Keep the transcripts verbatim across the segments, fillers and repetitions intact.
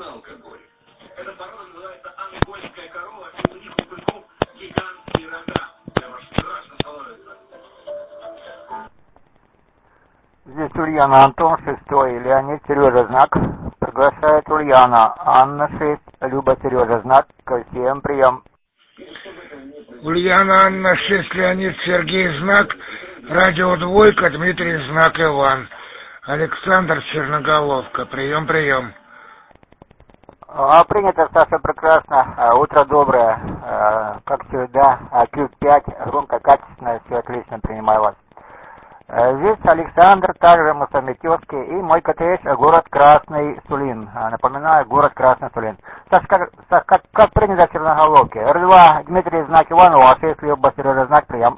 Здесь Ульяна, Антон, шестой, Леонид, Сережа, знак. Приглашает Ульяна, Анна, шесть, Люба, Сережа, знак. Ко всем прием. Ульяна, Анна, шесть, Леонид, Сергей, знак. Радио двойка, Дмитрий, знак, Иван. Александр, Черноголовка. Прием, прием. А, принято, Саша, прекрасно. А, утро доброе. А, как всегда, Q пять, громко, качественно, все отлично, принимаю вас. Здесь Александр, также Мусаметьевский, и мой коттедж, город Красный Сулин. Напоминаю, город Красный Сулин. Саш, как, Саш, как, как принято в Черноголовке? эр два, Дмитрий, знак Иванова, а шесть, Люба, Сережа, знак, прием.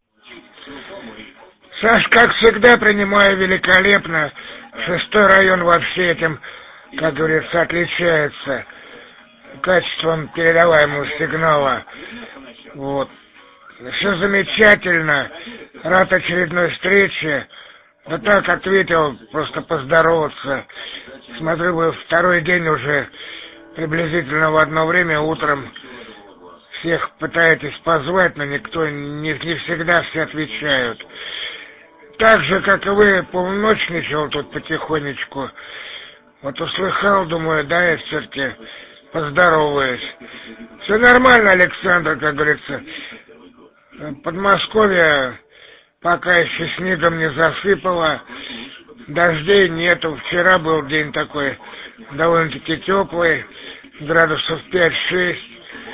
Саш, как всегда, принимаю великолепно. Шестой район вообще этим, как говорится, отличается качеством передаваемого сигнала. Вот. Все замечательно. Рад очередной встрече. Да так ответил, просто поздороваться. Смотрю, вы второй день уже приблизительно в одно время утром всех пытаетесь позвать, но никто, не, не всегда все отвечают. Так же, как и вы, полночничал тут потихонечку. Вот услыхал, думаю, да, я все-таки поздороваюсь. Все нормально, Александр, как говорится. Подмосковье пока еще снегом не засыпало, дождей нету. Вчера был день такой довольно-таки теплый, градусов пять-шесть.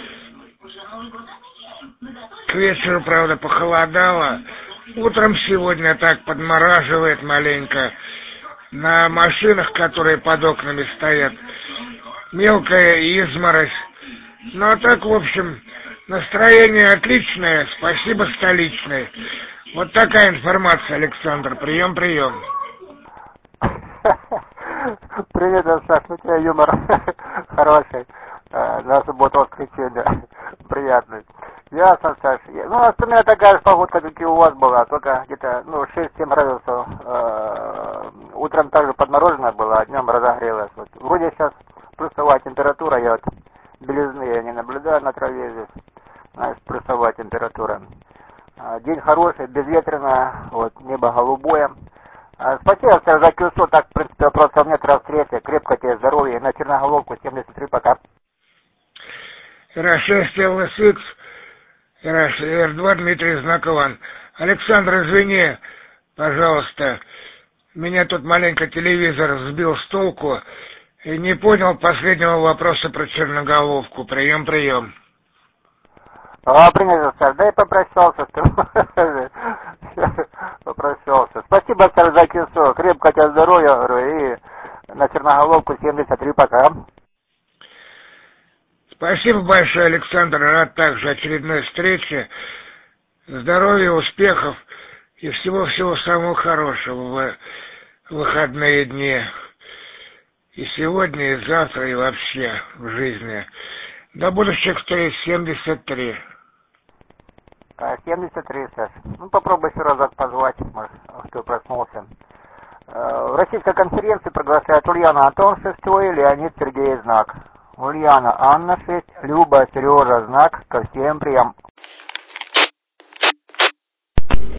К вечеру, правда, похолодало. Утром сегодня так подмораживает маленько. На машинах, которые под окнами стоят, мелкая изморозь. Ну а так, в общем, настроение отличное, спасибо столичной. Вот такая информация, Александр. Прием, прием. Привет, Саш, у тебя юмор хороший. На субботу воскресенье. Приятный. Ясно, Саш. Ну, у меня такая же погодка, как и у вас была, только где-то, ну, шесть-семь градусов. Утром также подморожено было, а днем разогрелось. Вот. Вроде сейчас плюсовая температура, я вот белизны я не наблюдаю на траве здесь. Знаешь, плюсовая температура. День хороший, безветренно, вот, небо голубое. Спасибо, Саш, за кюсо, так, в принципе, вопросов нет, раз третья. Крепко тебе здоровья. На Черноголовку семьдесят три, пока. эр шесть, эл эс икс, эр два, Дмитрий, знак Иван. Александр, извини, пожалуйста, меня тут маленько телевизор сбил с толку и не понял последнего вопроса про Черноголовку. Прием, прием. А, принято, Саш, да и попрощался, что попрощался. Спасибо, Саш, за кису. Крепко тебе здоровья, говорю, и на Черноголовку семьдесят три, пока. Спасибо большое, Александр. Рад также очередной встрече. Здоровья, успехов и всего-всего самого хорошего в выходные дни. И сегодня, и завтра, и вообще в жизни. До будущих встреч. семьдесят три. семьдесят три, Саш. Ну, попробуй еще разок позвать, может, кто проснулся. В российской конференции приглашают Ульяна, Антон, шестой, Леонид, Сергей, знак. Ульяна, Анна, шесть, Люба, Сережа, знак. Ко всем прием.